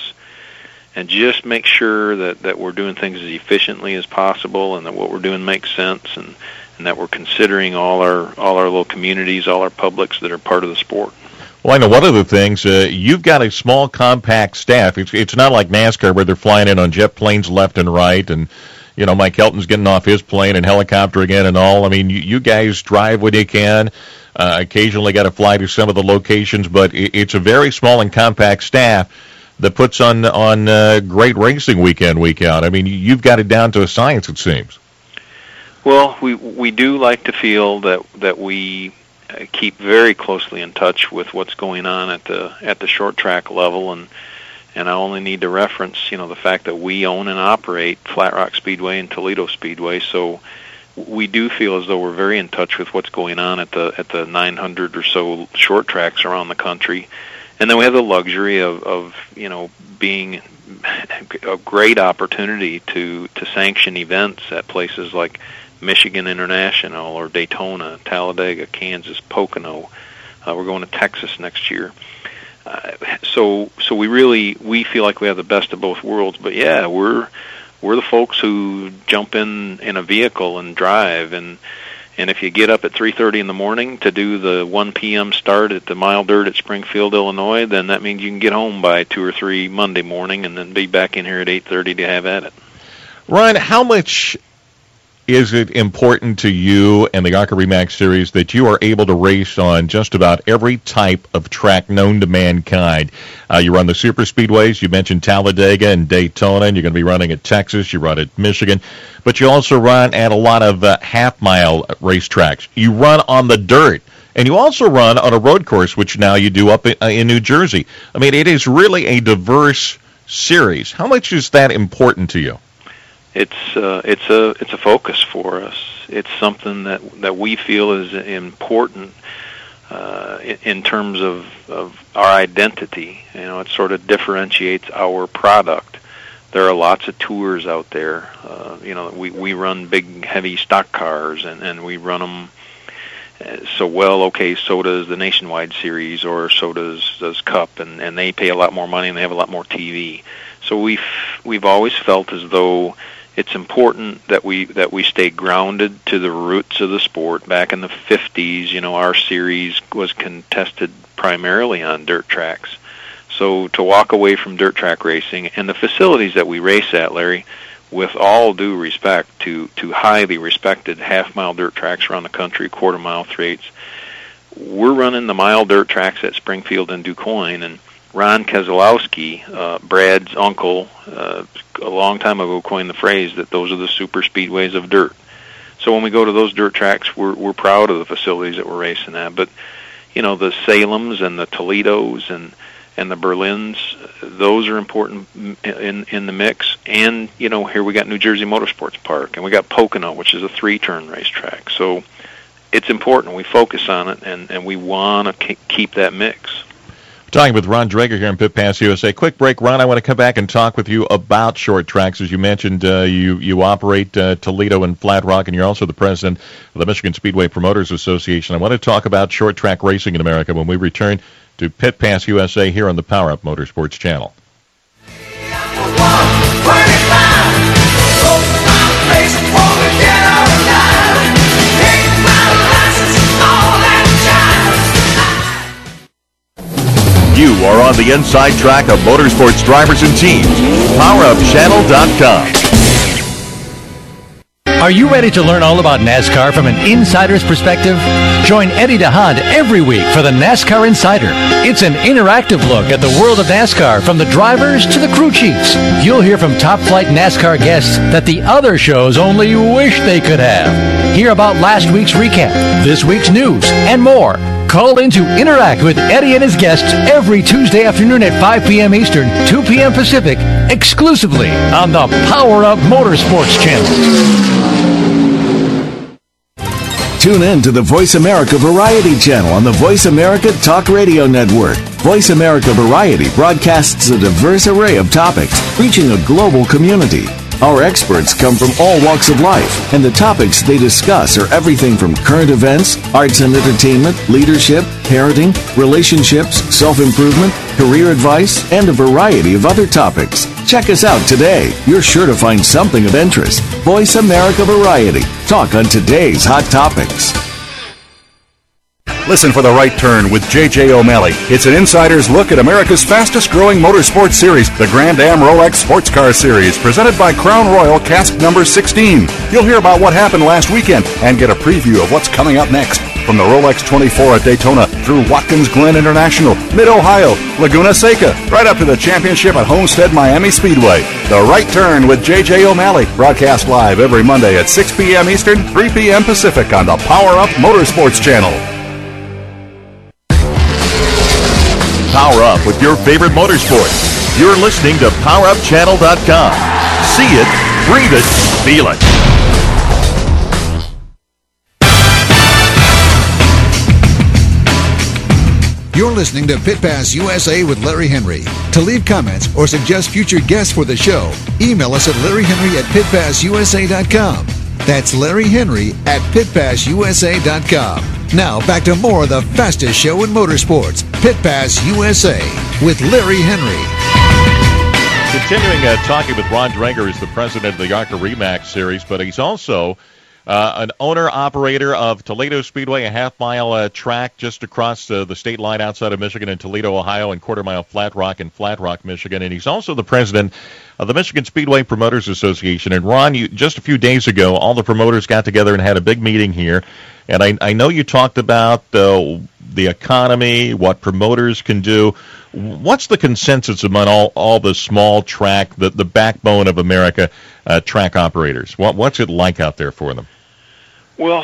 and just make sure that, that we're doing things as efficiently as possible, and that what we're doing makes sense, and, and that we're considering all our all our little communities, all our publics that are part of the sport. Well, I know one of the things, uh, you've got a small, compact staff. It's it's not like NASCAR where they're flying in on jet planes left and right, and, you know, Mike Helton's getting off his plane and helicoptering in and all. I mean, you, you guys drive when you can. Uh, occasionally got to fly to some of the locations, but it, it's a very small and compact staff that puts on on uh, great racing week in, week out. I mean, you've got it down to a science, it seems. Well, we we do like to feel that that we keep very closly in touch with what's going on at the at the short track level, and and I only need to reference, you know, the fact that we own and operate Flat Rock Speedway and Toledo Speedway, so we do feel as though we're very in touch with what's going on at the at the nine hundred or so short tracks around the country. And then we have the luxury of, of you know, being a great opportunity to, to sanction events at places like Michigan International or Daytona, Talladega, Kansas, Pocono. Uh, we're going to Texas next year. Uh, so so we really we feel like we have the best of both worlds. But yeah, we're we're the folks who jump in in a vehicle and drive, and and if you get up at three thirty in the morning to do the one p.m. start at the Mile Dirt at Springfield, Illinois, then that means you can get home by two or three Monday morning and then be back in here at eight thirty to have at it. Ron, how much is it important to you and the ARCA REMAX Series that you are able to race on just about every type of track known to mankind? Uh, you run the super speedways. You mentioned Talladega and Daytona, and you're going to be running at Texas. You run at Michigan. But you also run at a lot of uh, half-mile racetracks. You run on the dirt. And you also run on a road course, which now you do up in, uh, in New Jersey. I mean, it is really a diverse series. How much is that important to you? It's uh, it's a it's a focus for us. It's something that that we feel is important uh, in, in terms of, of our identity. You know, it sort of differentiates our product. There are lots of tours out there. Uh, you know, we we run big, heavy stock cars, and, and we run them so well. Okay, so does the Nationwide Series, or so does does Cup, and, and they pay a lot more money and they have a lot more T V. So we've we've always felt as though it's important that we that we stay grounded to the roots of the sport. Back in the fifties, you know, our series was contested primarily on dirt tracks. So to walk away from dirt track racing and the facilities that we race at, Larry, with all due respect to, to highly respected half-mile dirt tracks around the country, quarter-mile three eighths, we're running the mile dirt tracks at Springfield and DuQuoin, and Ron Keselowski, uh, Brad's uncle, uh, a long time ago coined the phrase that those are the super speedways of dirt. So when we go to those dirt tracks, we're we're proud of the facilities that we're racing at. But, you know, the Salems and the Toledos and, and the Berlins, those are important in in the mix. And, you know, here we got New Jersey Motorsports Park, and we got Pocono, which is a three-turn racetrack. So it's important. We focus on it, and, and we want to keep that mix. Talking with Ron Drager here in Pit Pass U S A. Quick break, Ron. I want to come back and talk with you about short tracks. As you mentioned, uh, you you operate uh, Toledo and Flat Rock, and you're also the president of the Michigan Speedway Promoters Association. I want to talk about short track racing in America when we return to Pit Pass U S A here on the Power Up Motorsports Channel. You are on the inside track of motorsports drivers and teams. Power Up Channel dot com. Are you ready to learn all about NASCAR from an insider's perspective? Join Eddie DeHaan every week for the NASCAR Insider. It's an interactive look at the world of NASCAR, from the drivers to the crew chiefs. You'll hear from top-flight NASCAR guests that the other shows only wish they could have. Hear about last week's recap, this week's news, and more. Call in to interact with Eddie and his guests every Tuesday afternoon at five p.m. Eastern, two p.m. Pacific, exclusively on the Power Up Motorsports Channel. Tune in to the Voice America Variety channel on the Voice America Talk Radio Network. Voice America Variety broadcasts a diverse array of topics, reaching a global community. Our experts come from all walks of life, and the topics they discuss are everything from current events, arts and entertainment, leadership, parenting, relationships, self-improvement, career advice, and a variety of other topics. Check us out today. You're sure to find something of interest. Voice America Variety. Talk on today's hot topics. Listen for The Right Turn with J J O'Malley. It's an insider's look at America's fastest-growing motorsports series, the Grand Am Rolex Sports Car Series, presented by Crown Royal Cask Number sixteen. You'll hear about what happened last weekend and get a preview of what's coming up next. From the Rolex twenty-four at Daytona through Watkins Glen International, Mid-Ohio, Laguna Seca, right up to the championship at Homestead Miami Speedway. The Right Turn with J J O'Malley, broadcast live every Monday at six p.m. Eastern, three p.m. Pacific on the Power Up Motorsports Channel. Power up with your favorite motorsports. You're listening to power up channel dot com. See it, breathe it, feel it. You're listening to Pit Pass U S A with Larry Henry. To leave comments or suggest future guests for the show, email us at larry henry at pit pass u s a dot com. That's Larry Henry at pit pass u s a dot com. Now back to more of the fastest show in motorsports, Pit Pass U S A with Larry Henry. Continuing uh, talking with Ron Drenger, who's the president of the ARCA REMAX Series, but he's also uh, an owner-operator of Toledo Speedway, a half-mile uh, track just across uh, the state line outside of Michigan in Toledo, Ohio, and quarter-mile Flat Rock in Flat Rock, Michigan. And he's also the president of the Michigan Speedway Promoters Association. And, Ron, you, just a few days ago, all the promoters got together and had a big meeting here. And I, I know you talked about uh, the economy, what promoters can do. What's the consensus among all, all the small track, the, the backbone of America, uh, track operators? What, what's it like out there for them? Well,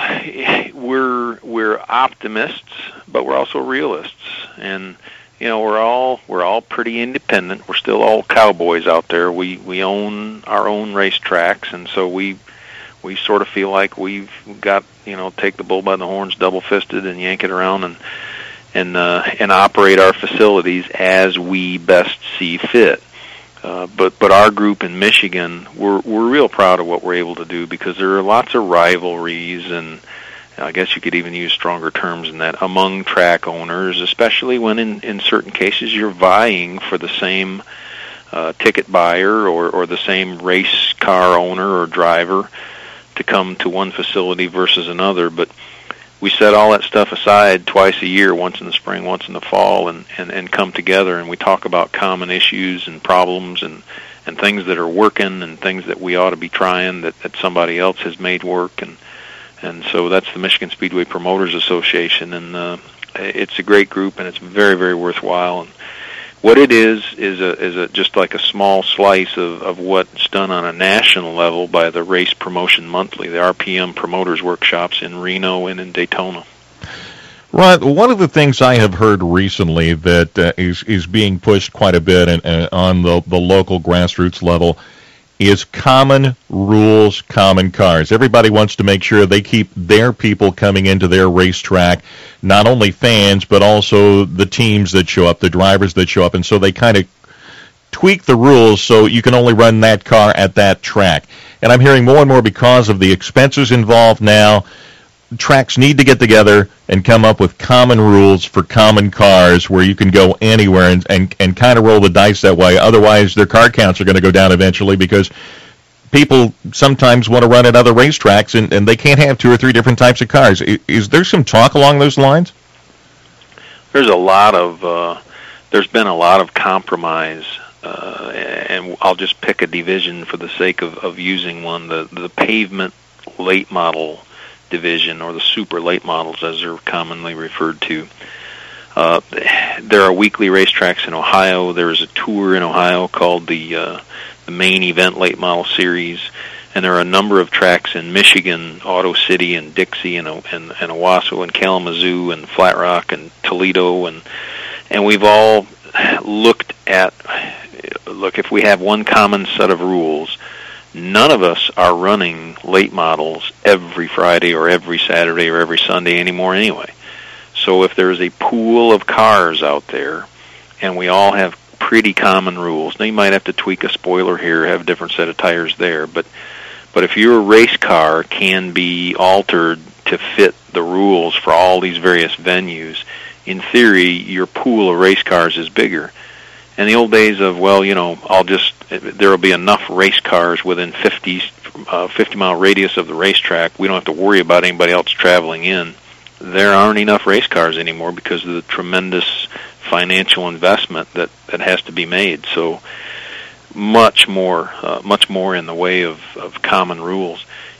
we're we're optimists, but we're also realists, and you know we're all we're all pretty independent. We're still all cowboys out there. We we own our own racetracks, and so we we sort of feel like we've got you know take the bull by the horns, double fisted, and yank it around and and uh, and operate our facilities as we best see fit. Uh, but but our group in Michigan, we're we're real proud of what we're able to do because there are lots of rivalries and I guess you could even use stronger terms than that among track owners, especially when in, in certain cases you're vying for the same uh, ticket buyer or, or the same race car owner or driver to come to one facility versus another. But we set all that stuff aside twice a year, once in the spring, once in the fall, and, and, and come together and we talk about common issues and problems and, and things that are working and things that we ought to be trying that, that somebody else has made work. And and so that's the Michigan Speedway Promoters Association, and uh, it's a great group and it's very, very worthwhile. And what it is is a is a just like a small slice of, of what's done on a national level by the Race Promotion Monthly, the R P M Promoters Workshops in Reno and in Daytona. Right. One of the things I have heard recently that uh, is is being pushed quite a bit and, uh, on the the local grassroots level is common rules, common cars. Everybody wants to make sure they keep their people coming into their racetrack, not only fans, but also the teams that show up, the drivers that show up, and so they kind of tweak the rules so you can only run that car at that track. And I'm hearing more and more because of the expenses involved now, tracks need to get together and come up with common rules for common cars where you can go anywhere and, and, and kind of roll the dice that way. Otherwise, their car counts are going to go down eventually because people sometimes want to run at other racetracks and, and they can't have two or three different types of cars. Is, is there some talk along those lines? There's a lot of, uh, there's been a lot of compromise, uh, and I'll just pick a division for the sake of, of using one, the, the pavement late model division, or the super late models as they're commonly referred to. Uh, there are weekly racetracks in Ohio. There is a tour in Ohio called the uh, the Main Event Late Model Series, and there are a number of tracks in Michigan, Auto City and Dixie and and, and Owasso and Kalamazoo and Flat Rock and Toledo, and and we've all looked at, look, if we have one common set of rules, none of us are running late models every Friday or every Saturday or every Sunday anymore anyway. So if there's a pool of cars out there and we all have pretty common rules, now you might have to tweak a spoiler here, have a different set of tires there, but but if your race car can be altered to fit the rules for all these various venues, in theory your pool of race cars is bigger. In the old days of, well, you know, I'll just, there will be enough race cars within fifty, uh, fifty mile radius of the racetrack. We don't have to worry about anybody else traveling in. There aren't enough race cars anymore because of the tremendous financial investment that, that has to be made. So much more, uh, much more in the way of, of common rules.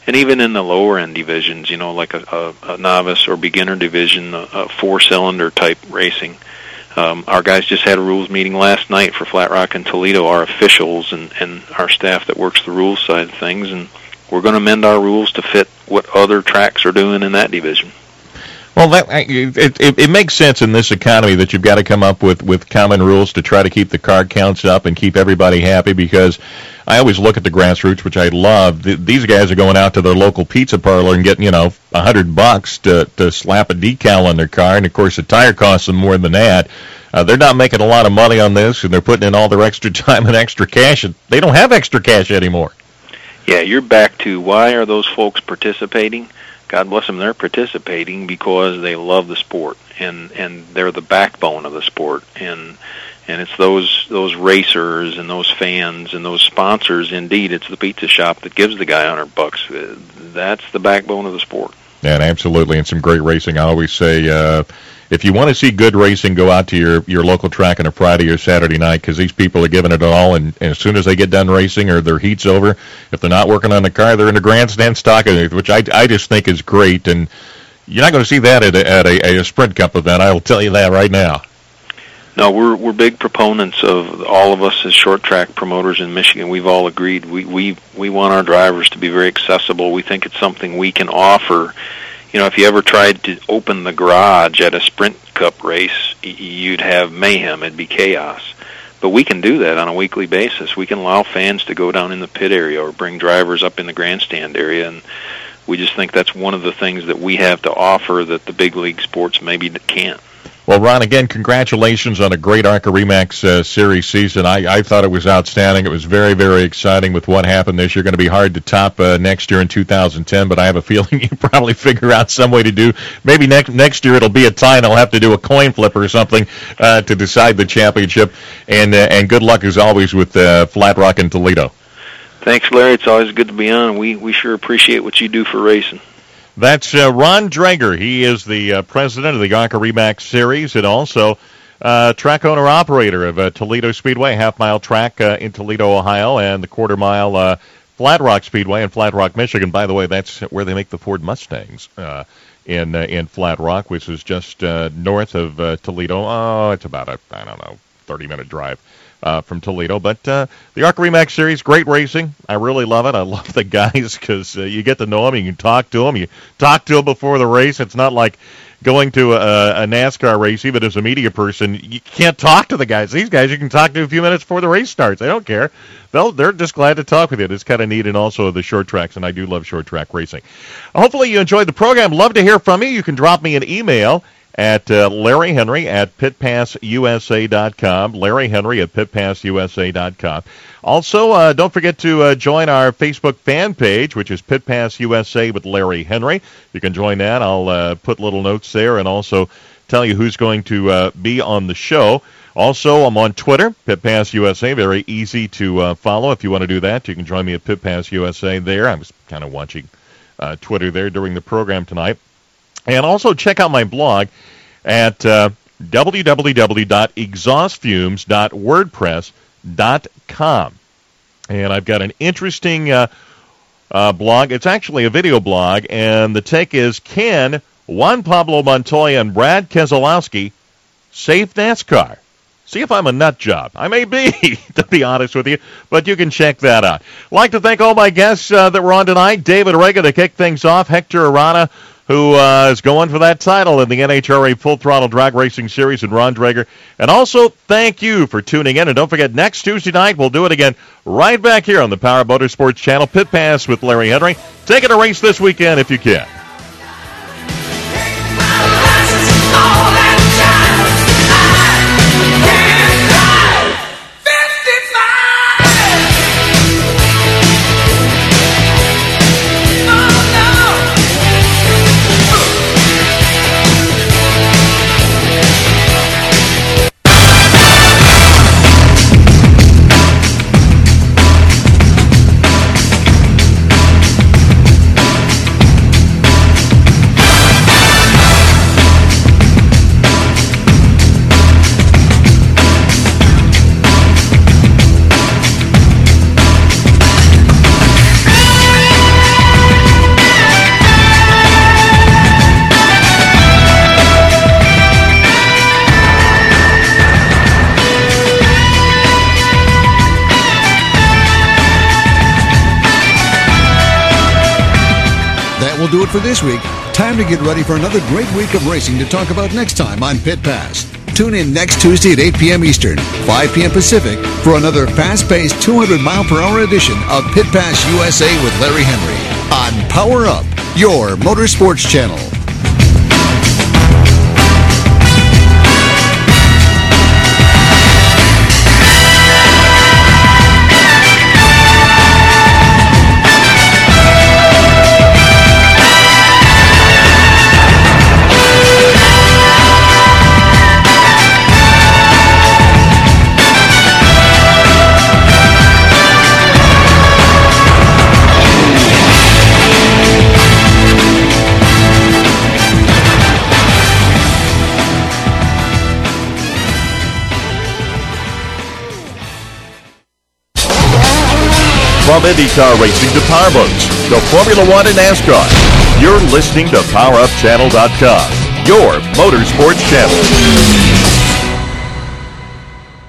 and even in the lower end divisions, you know, like a, a, a novice or beginner division, a, a four-cylinder type racing. Um, our guys just had a rules meeting last night for Flat Rock and Toledo, our officials and, and our staff that works the rules side of things, and we're going to amend our rules to fit what other tracks are doing in that division. Well, that, it, it, it makes sense in this economy that you've got to come up with, with common rules to try to keep the car counts up and keep everybody happy, because I always look at the grassroots, which I love. Th- these guys are going out to their local pizza parlor and getting, you know, a hundred bucks to, to slap a decal on their car, and, of course, the tire costs them more than that. Uh, they're not making a lot of money on this, and they're putting in all their extra time and extra cash, and they don't have extra cash anymore. Yeah, you're back to why are those folks participating? God bless them, they're participating because they love the sport, and, and they're the backbone of the sport, and and it's those those racers and those fans and those sponsors. Indeed, it's the pizza shop that gives the guy a hundred bucks. That's the backbone of the sport. And absolutely, and some great racing. I always say, uh, if you want to see good racing, go out to your, your local track on a Friday or Saturday night, because these people are giving it all, and, and as soon as they get done racing or their heat's over, if they're not working on the car, they're in the grandstand stocking it, which I, I just think is great. And you're not going to see that at a, at a, a Sprint Cup event, I will tell you that right now. No, we're we're big proponents of all of us as short track promoters in Michigan. We've all agreed we we we want our drivers to be very accessible. We think it's something we can offer. You know, if you ever tried to open the garage at a Sprint Cup race, you'd have mayhem. It'd be chaos. But we can do that on a weekly basis. We can allow fans to go down in the pit area or bring drivers up in the grandstand area, and we just think that's one of the things that we have to offer that the big league sports maybe can't. Well, Ron, again, congratulations on a great ARCA RE/MAX uh, Series season. I, I thought it was outstanding. It was very, very exciting with what happened this year. Going to be hard to top uh, next year in two thousand ten, but I have a feeling you probably figure out some way to do. Maybe next next year it'll be a tie, and I'll have to do a coin flip or something uh, to decide the championship. And uh, and good luck, as always, with uh, Flat Rock and Toledo. Thanks, Larry. It's always good to be on. We, we sure appreciate what you do for racing. That's uh, Ron Drager. He is the uh, president of the ARCA RE/MAX Series, and also uh, track owner-operator of uh, Toledo Speedway, half-mile track uh, in Toledo, Ohio, and the quarter-mile uh, Flat Rock Speedway in Flat Rock, Michigan. By the way, that's where they make the Ford Mustangs uh, in uh, in Flat Rock, which is just uh, north of uh, Toledo. Oh, it's about a, I don't know, thirty-minute drive. Uh, from Toledo. But uh, the ARCA RE/MAX Series, great racing. I really love it. I love the guys because uh, you get to know them. You can talk to them. You talk to them before the race. It's not like going to a, a NASCAR race. Even as a media person, you can't talk to the guys. These guys you can talk to a few minutes before the race starts. They don't care. They'll, they're just glad to talk with you. It's kind of neat, and also the short tracks, and I do love short track racing. Hopefully you enjoyed the program. Love to hear from you. You can drop me an email at uh, Larry Henry at pit pass U S A dot com, Larry Henry at pit pass U S A dot com. Also, uh, don't forget to uh, join our Facebook fan page, which is Pit Pass U S A with Larry Henry. You can join that. I'll uh, put little notes there and also tell you who's going to uh, be on the show. Also, I'm on Twitter, Pit Pass U S A, very easy to uh, follow. If you want to do that, you can join me at Pit Pass U S A there. I was kind of watching uh, Twitter there during the program tonight. And also check out my blog at uh, w w w dot exhaust fumes dot wordpress dot com. And I've got an interesting uh, uh, blog. It's actually a video blog, and the take is, can Juan Pablo Montoya and Brad Keselowski save NASCAR? See if I'm a nut job. I may be, to be honest with you, but you can check that out. I'd like to thank all my guests uh, that were on tonight. David Rega to kick things off. Hector Arana, who uh, is going for that title in the N H R A Full Throttle Drag Racing Series, and Ron Drager. And also, thank you for tuning in. And don't forget, next Tuesday night, we'll do it again right back here on the Power Motorsports Channel, Pit Pass with Larry Henry. Take it a race this weekend if you can. do it for this week. Time to get ready for another great week of racing to talk about next time on Pit Pass. Tune in next Tuesday at eight p.m. Eastern, five p.m. Pacific for another fast-paced two hundred mile per hour edition of Pit Pass U S A with Larry Henry on Power Up, your motorsports channel. From IndyCar racing to powerboats, to Formula One and NASCAR, you're listening to Power Up Channel dot com, your motorsports channel.